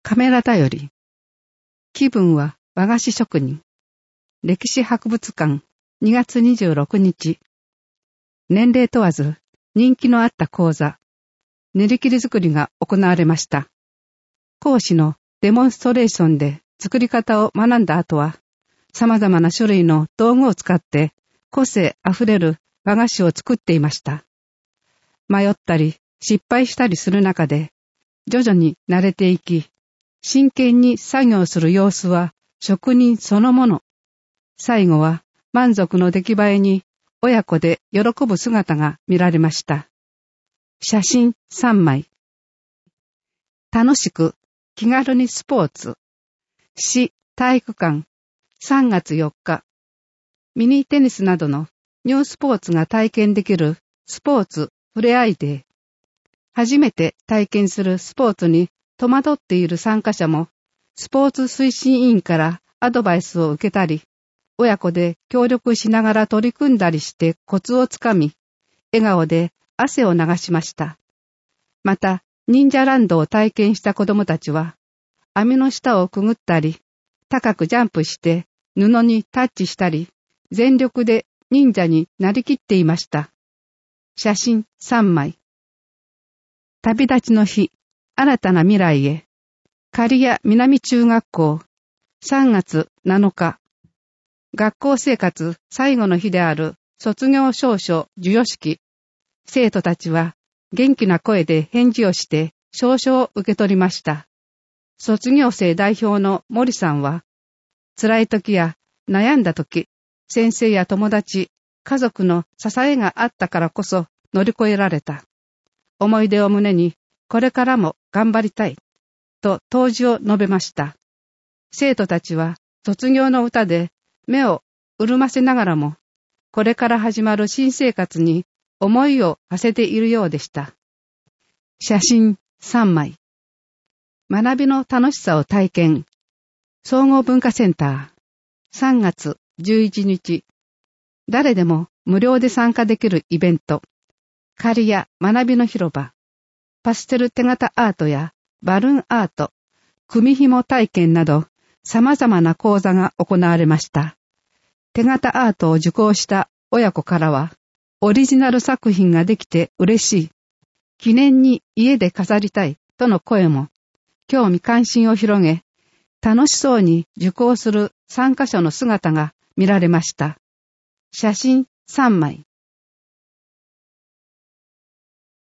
カメラ頼り。気分は和菓子職人。歴史博物館2月26日。年齢問わず人気のあった講座、練り切り作りが行われました。講師のデモンストレーションで作り方を学んだ後は、様々な種類の道具を使って個性あふれる和菓子を作っていました。迷ったり失敗したりする中で、徐々に慣れていき、真剣に作業する様子は職人そのもの。最後は満足の出来栄えに親子で喜ぶ姿が見られました。写真3枚。楽しく気軽にスポーツ。市体育館3月4日。ミニテニスなどのニュースポーツが体験できるスポーツふれあいデー。初めて体験するスポーツに戸惑っている参加者も、スポーツ推進委員からアドバイスを受けたり、親子で協力しながら取り組んだりしてコツをつかみ、笑顔で汗を流しました。また、忍者ランドを体験した子どもたちは、網の下をくぐったり、高くジャンプして布にタッチしたり、全力で忍者になりきっていました。写真3枚。旅立ちの日、新たな未来へ。刈谷南中学校、3月7日。学校生活最後の日である卒業証書授与式。生徒たちは元気な声で返事をして証書を受け取りました。卒業生代表の森さんは、辛い時や悩んだ時、先生や友達、家族の支えがあったからこそ乗り越えられた。思い出を胸にこれからも頑張りたい、と答辞を述べました。生徒たちは卒業の歌で目を潤ませながらも、これから始まる新生活に思いを馳せているようでした。写真3枚。学びの楽しさを体験。総合文化センター。3月11日。誰でも無料で参加できるイベント。刈谷学びの広場。パステル手形アートやバルーンアート、組紐体験など様々な講座が行われました。手形アートを受講した親子からは、オリジナル作品ができて嬉しい。記念に家で飾りたいとの声も、興味関心を広げ、楽しそうに受講する参加者の姿が見られました。写真3枚。